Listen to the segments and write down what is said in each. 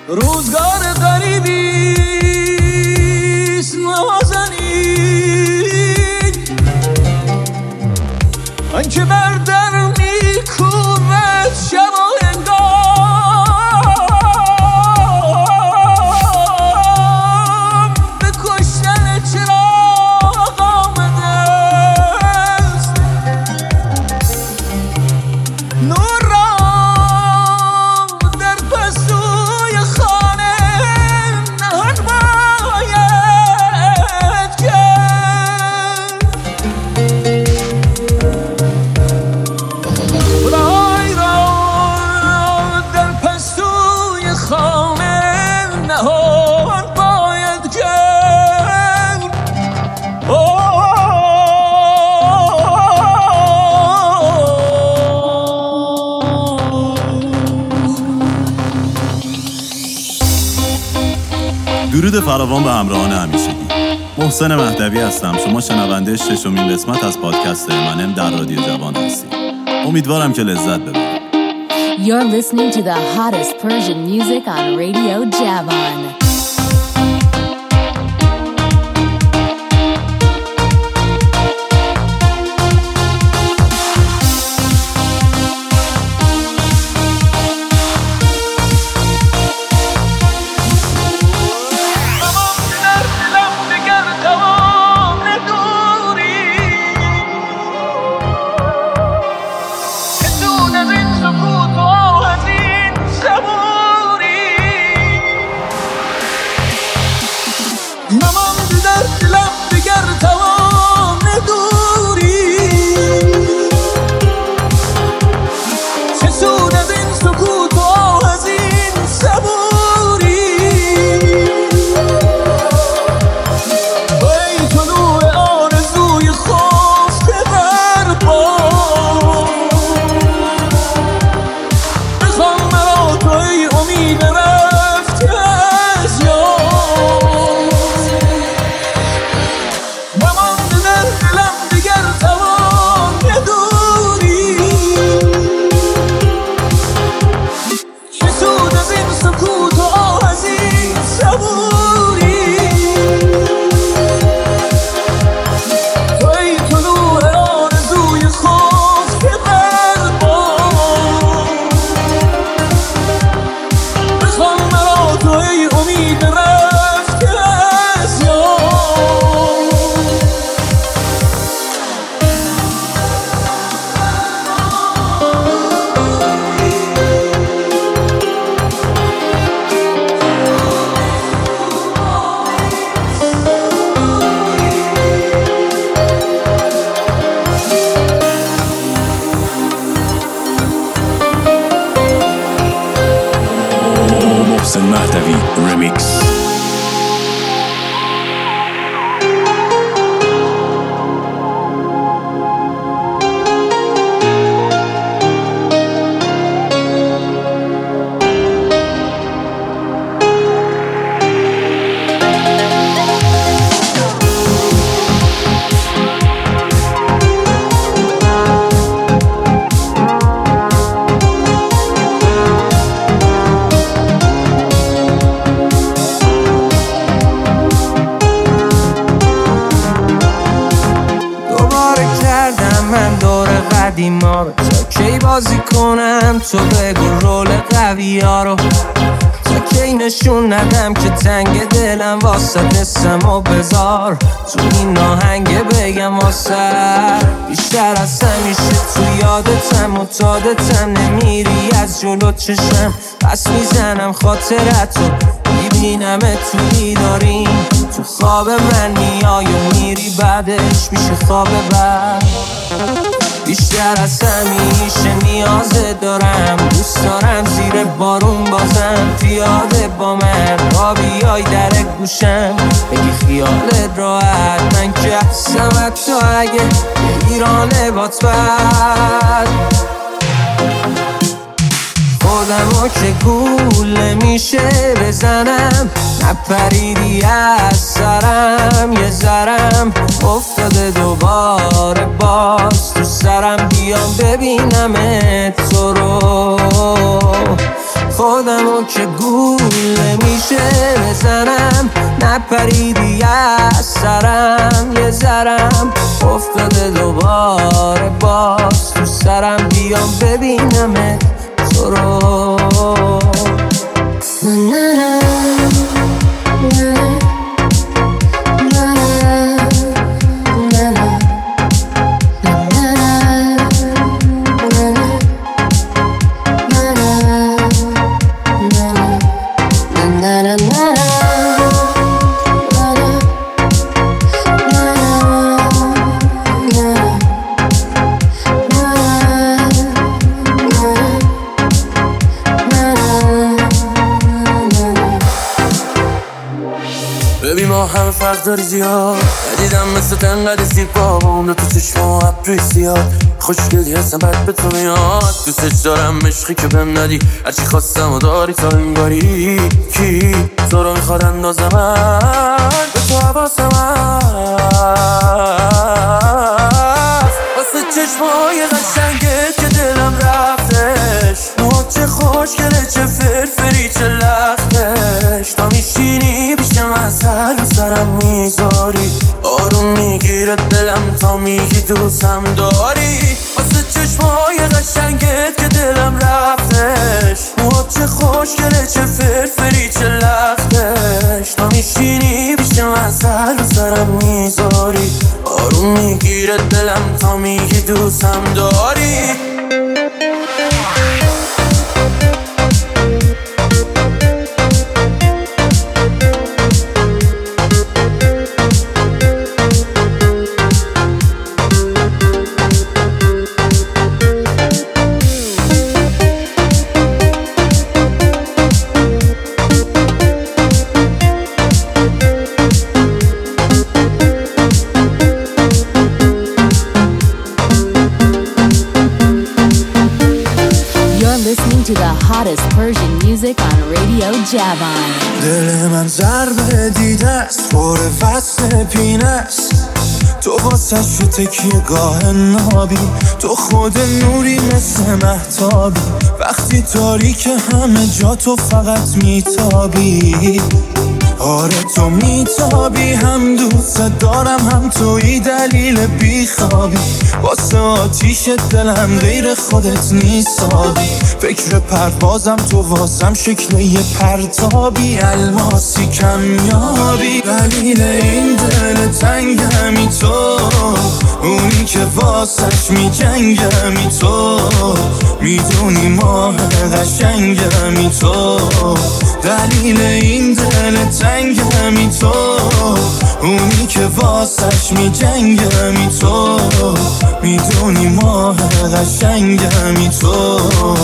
روزگار غریبیست نازنین، آنکه بر در میکوبد شب و هنگام، به کشتن چراغ آمده است. نور را در پستوی خانه نهان باید کرد. رای را در پستوی خانه نهان باید کرد. درود فراوان به همراهان همیشگی. محسن مهدوی هستم. شما شنونده 6مین قسمت از پادکست منم در رادیو جوان هستید. امیدوارم که لذت ببرید. You're listening to the hottest Persian music on Radio Javan. محسن مهدوی رمیکس. ما رو تا کی بازی کنم، تو بگو رول قوی ها رو، تا کی نشون ندم که تنگ دلم واسه نسم و بذار تو این آهنگ بگم واسه بیشتر از همیشه تو یادتم و تادتم، نمیری از جلو چشم پس میزنم خاطرتو، میبینم تو بیداریم تو خواب من میای و میری بعدش میشه خواب بعد. بیشتر از همیشه نیازت دارم، دوست دارم زیر بارون بازم پیاده با من را بیای در گوشم بگی خیالت راحت، من که هستم تا اگه ایرانه بات بد خودمو که گول میشه بزنم، نپریدی از سرم یه ذرم افتاده دوباره باز تو سرم، بیام ببینم تو رو خودمو که گوله میشه بزنم، نپریدی از سرم، یه ذرم افتاده دوباره باز تو سرم، بیام ببینمت تو رو. همه فرق داری زیاد، ندیدم مثل تنقدر زیبا با اون تو چشم و ابروی زیاد، خوشگلی هستم بد به تو میاد، دوستش دارم عشقی که بهم ندی، هرچی خواستم و داری تا این باری، کی تو رو میخواد اندازه من به تو حواسم هست، واسه چشمای قشنگت که دلم رفتش، چه خوشگله چه فرفری چه لختش، تا میشینی پیشم اثر رو سرم میذاری، آروم میگیره دلم تا میگی دوستم داری، واسه چشمای قشنگت که دلم رفتش، چه خوشگله چه فرفری چه لختش، تا میشینی پیشم اثر رو سرم میذاری، آروم میگیره دلم تا میگی دوستم داری. To the hottest Persian music on Radio Javon. دل من ضربه دیده است، پر فصل پینه است، تو واسه شو تکیه گاه نابی، تو خود نوری مثل مهتابی، وقتی تاریک همه جا تو فقط میتابی، آره تو میتابی، هم دوست دارم هم توی دلیل بیخوابی، واسه آتیش دلم غیر خودت نیستابی، فکر پروازم تو واسم شکل یه پرتابی، الماسی کمیابی، دلیل این دل تنگمی تو، اونی که واسش میجنگمی تو، میدونی ماه قشنگمی تو، دلیل این دل تنگمی تو، اونی که واسش میجنگمی تو، میدونی ماه قشنگمی تو.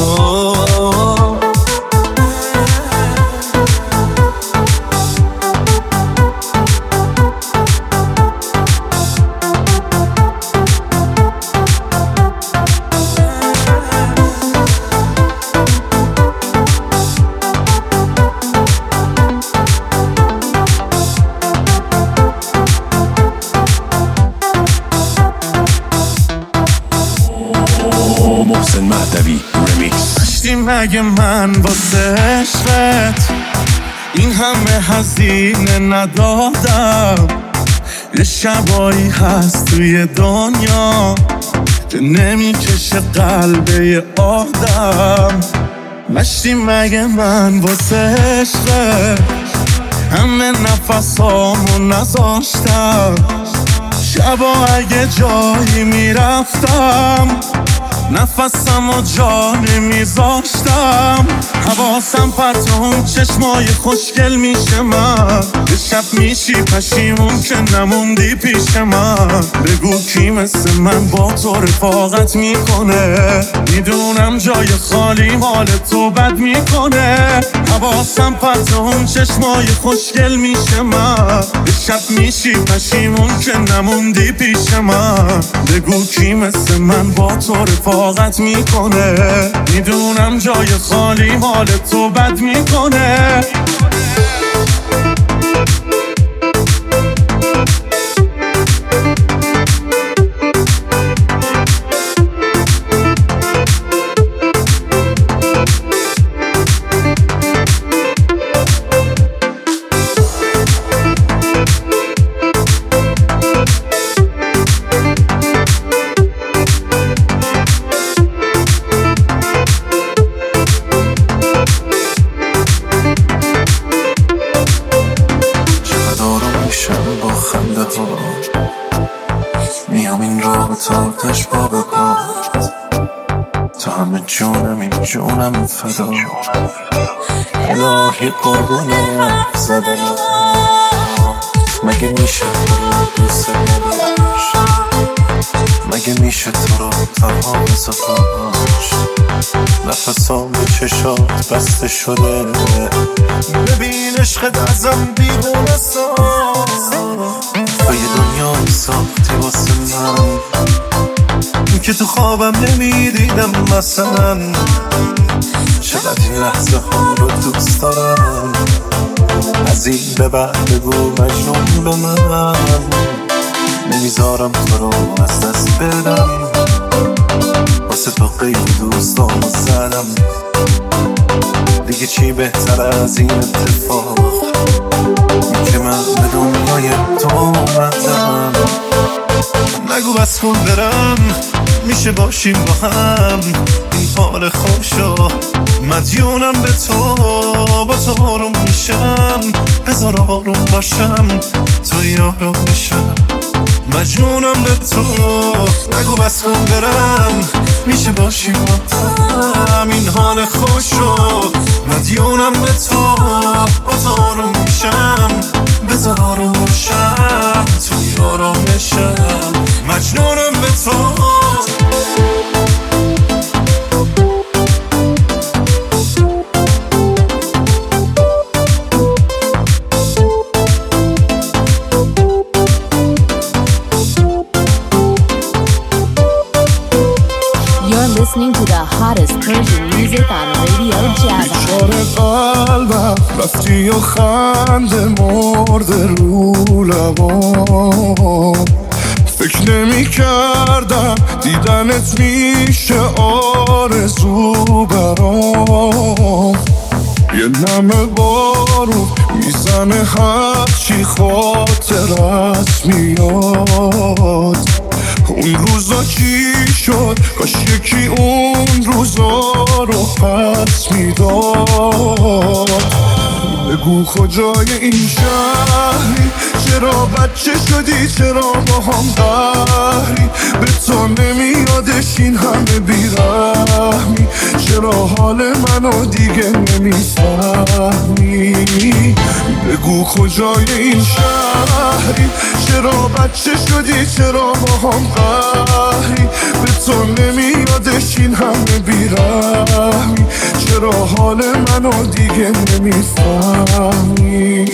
محسن مهدوی رمیکس. داشتی مگه من واسه عشقت این همه هزینه ندادم، یه شبایی هست توی دنیا که نمیکشه قلبه یه آدم، داشتی مگه من واسه عشقت همه نفسامو نذاشتم، شبا اگه جایی میرفتم نفسم و جا نمیذاشتم، حواسم پرت اون چشمای خوشگل میشه من، یه شب میشی پشیمون که نموندی پیش من، بگو کی مثل من با تو رفاقت میکنه، میدونم جای خالی حال تو بد میکنه، حواسم پرت اون چشمای خوشگل میشه من، یه شب میشی پشیمون که نموندی پیش من، بگو کی مثل من با تو رفاقت میکنه، میدونم جای خالی حال تو بد میکنه. جونم فدا الهی قربونه زدن مگه میشه تو رو دوست نداشت مگه میشه تو رو تنها بذاش نفسام به چشات بسته شده ببین عشقت ازم دیوونه ساز تو یه دنیا ساختی واسه من که تو خوابم نمیدیدم مثلا چقدر این لحظه ها رو دوست دارم از این به بعد بگو مجنون به من نمیذارم تو رو از دست بدم واسه تو قید دوستامو زدم دیگه چی بهتر از این اتفاق که من به دنیای تو اومدم نگو بس کن برم میشه باشیم با هم این حال خوشو مدیونم به تو با تو آروم میشم بذار آروم باشم تو یارو میشم مجنونم به تو نگو بس کن برم میشه باشیم با هم این حال خوشو مدیونم به تو با تو آروم میشم بذار آروم باشم تو یارو میشم مجنونم به تو Listening to the hottest Persian music on Radio Java. بیچاره قلبم رفتی و خنده مرده رو لبام فکر نمی کردم دیدنت میشه آرزو برام یه نمه بارون میزنه هرچی خاطرت میاد اون روزا چی شد کاش یکی اون روزا رو پس میداد بگو کجای این شهری چرا بچه شدی چرا با هم قهری به تو نمیادش این همه بیرحمی چرا حال منو دیگه نمیفهمی بگو کجای این شهری چرا بچه شدی چرا با هم قهری به تو نمیادش این همه بیرحمی چرا حال منو دیگه نمیفهمی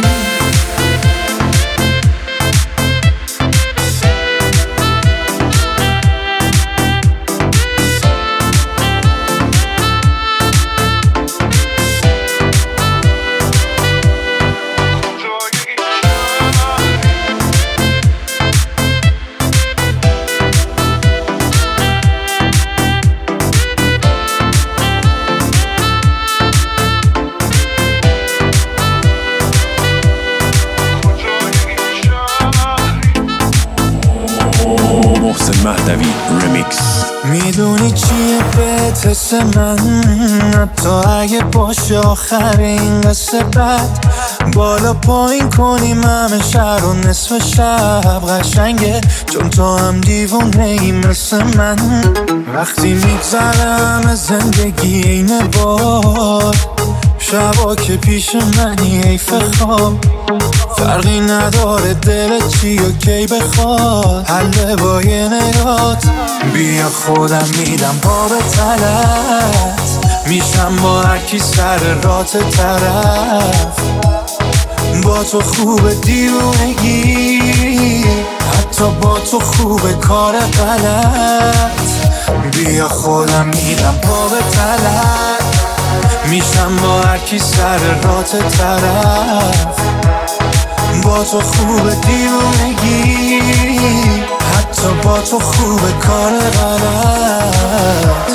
محسن مهدوی رمیکس. میدونی چیه بهت حس من حتی اگه باشه آخر این قصه بد بالا پایین کنیم همه شهر و نصف شب قشنگه چون تو هم دیوونه ای مثل من وقتی میگذرم زندگی اینه بار شبا که پیش منی حیف خواب فرقی نداره دلت چی و کی بخواد حل با یه نگات بیا خودم میدم پا به تلت میشم با هرکی سر رات طرف با تو خوب دیوونگی حتی با تو خوب کار غلط بیا خودم میدم پا به تلت میشم با هرکی سر رات طرف با تو خوب دیوونگی حتی با تو خوب کار غلط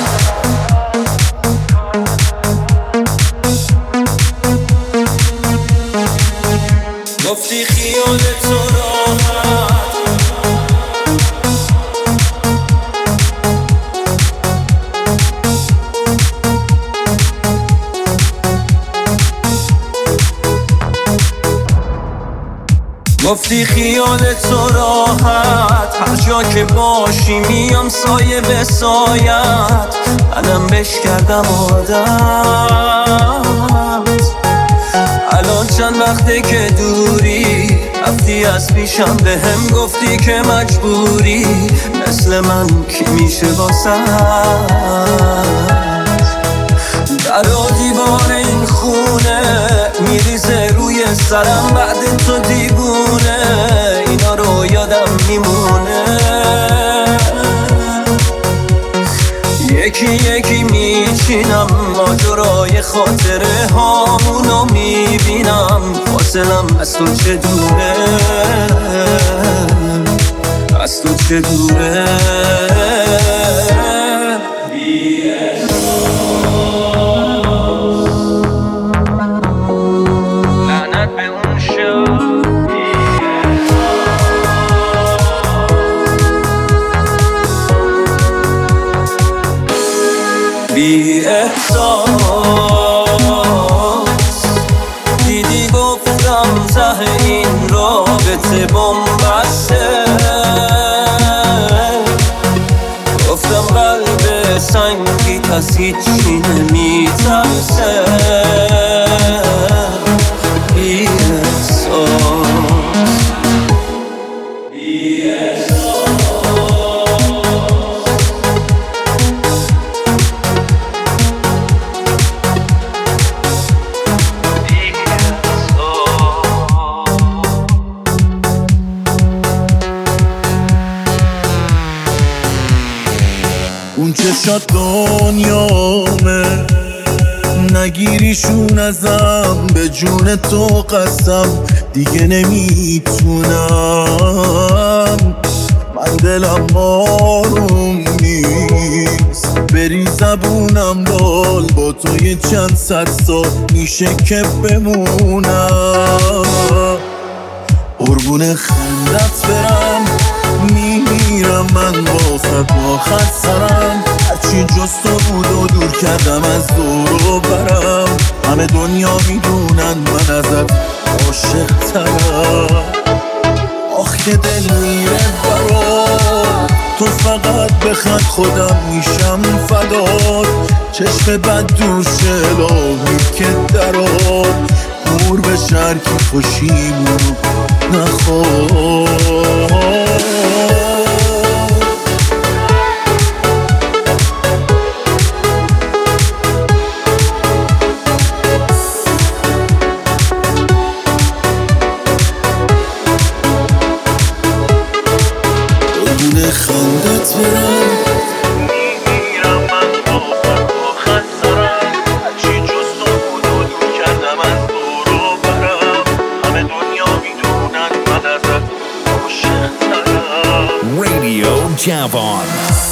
گفتی خیال تو راحت گفتی خیال تو راحت، هر جا که باشی میام سایه به سایت، منم بش کردم عادت. الان چند وقته که دوری، رفتی از پیشم به هم گفتی که مجبوری، مثل من کی میشه واسه در و دیوار این خونه میریزه روی سرم، بعد تو دیوونه اینا رو یادم میمونه. یکی یکی میچینم ماجرای خاطره هامونو میبینم، فاصلم از تو چه دوره، از تو چه دوره. لعنت به اون شب بی احساس، دیدی گفتم ته این رابطه بنبسته، گفتم قلب سنگی از هیچی نمیترسه. بی احساس اون چشات دنیامه، نگیریشون ازم، به جون تو قسم دیگه نمیتونم. من دلم آروم نیست، بری زبونم لال، با تو یه چند صد سال میشه که بمونم. قربون خندت برم، میمیرم من واسه با خط سرم، هرچی جز تو بود و دور کردم از دور و برم. همه دنیا میدونن من ازت عاشق ترم. آخ که دل میره برات، تو فقط بخند خودم میشم فدات. چشم بد دوشه الهی که درات، نور به شرکی خوشیمونو نخواد. خندت برم، میمیرم من با خط سرم، هرچی جز تو بود و دور کردم از دور و برم. همه دنیا میدونن من ازت عاشق ترم. Radio Javon.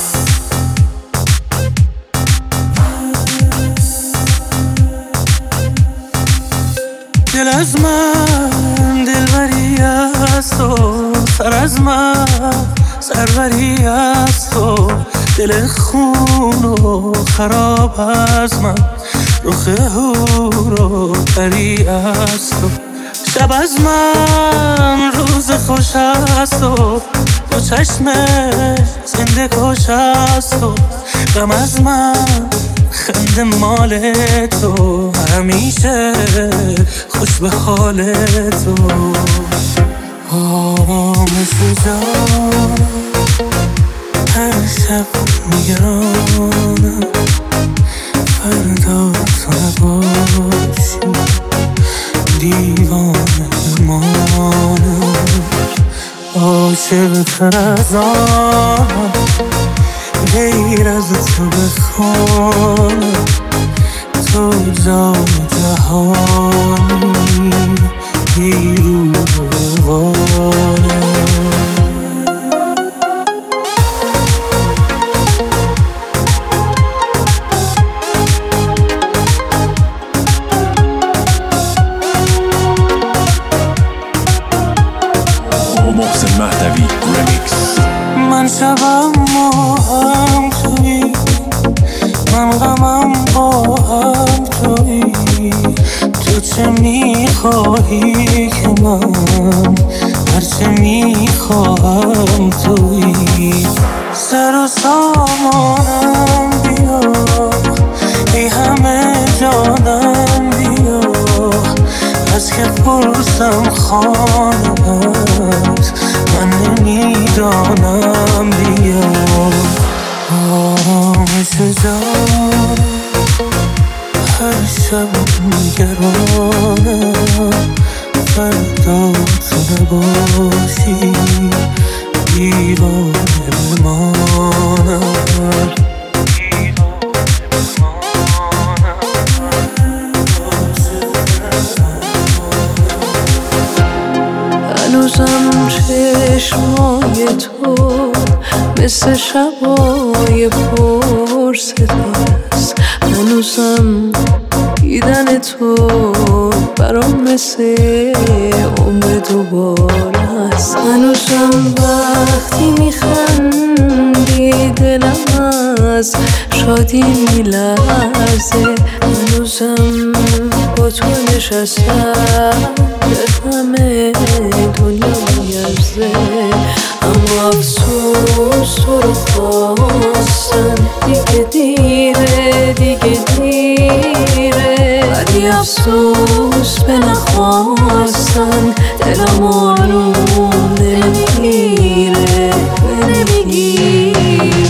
دل از من دلبری از تو، سر از من سروری از تو، دل خون و خراب از من، رخ هور و پری از تو. شب از من روز خوش از تو، دو چشم زنده کش از تو. غم از من خنده مال تو، همیشه خوش به حال تو. مثل جان هر شب میگرانم، فردا تو نباشی دیوانه مانم. عاشق تر از آن غیر از تو بخوانم، تو جان جهانی دیرو بوانم. محسن مهدوی رمیکس. من شبم با هم توی، من غمم با هم توی. تو چه میخواهی که من هرچه میخواهم تویی. سر و سامانم بیا، ای همه جانم بیا، از که پرسم خانه‌ات من نمیدانم بیا. آرامش جان هر شب نگرانم، فردا تو نباشی دیوانه بمانم. هنوزم چشمای تو مثل شبای پر صداست، هنوزم دیدن تو برام مثل عمر دوباره است. هنوزم وقتی میخندی دلم از شادی میلرزه، هنوزم با تو نشستم همه دنیا میارزه. اما افسوس تو رو خواستن دیگه دیره، دیگه دیره. ولی افسوس به نخواستن دلم آروم نمیگیره، نمیگیره.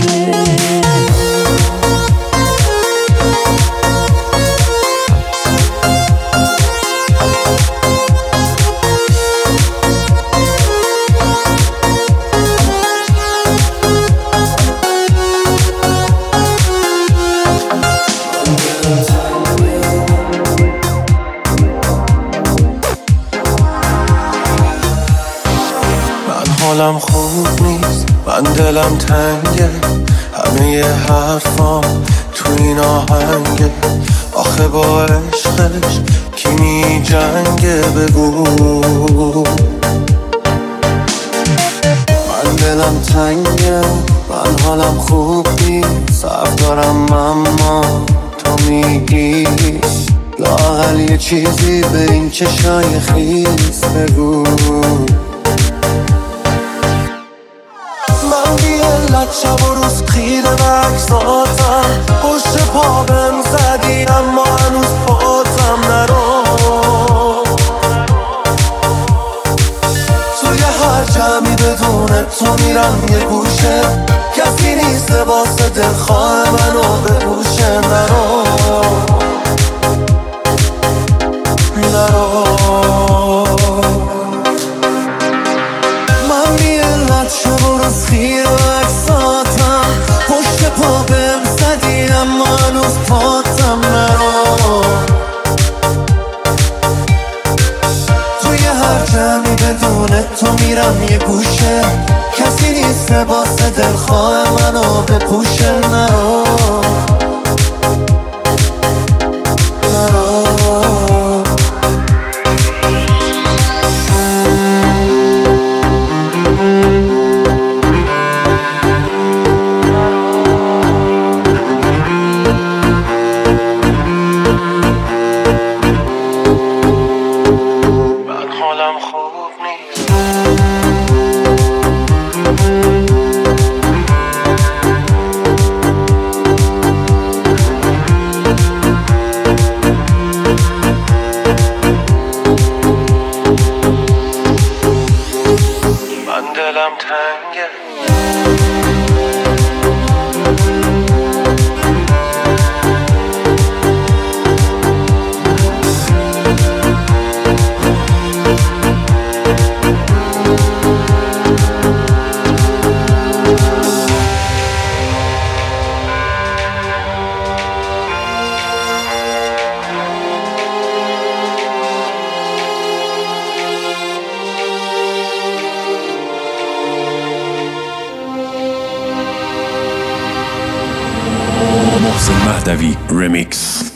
حالم خوب نیست، من دلم تنگه، همه حرفام تو این آهنگه. آخه با عشقش کی می جنگه بگو. من دلم تنگه، من حالم خوب نیست، صرف دارم اما تو میگی لااقل یه چیزی به این چشای خیس بگو. من بی علت شب و روز خیره به عکساتم، پشت پا بهم زدی اما هنوز پاتم نرو. توی هر جمعی بدون تو میرم یه گوشه، کسی نیست واسه دلخواه منو بپوشه. نرو نرو. من بی علت شب و روز خیره به عکساتم، پشت پا بهم زدی اما هنوز پاتم نرو. توی هر جمعی بدون تو میرم یه گوشه، کسی نیست واسه دلخواه منو بپوشه. نرو نرو. دلم تنگه. محسن مهدوی رمیکس.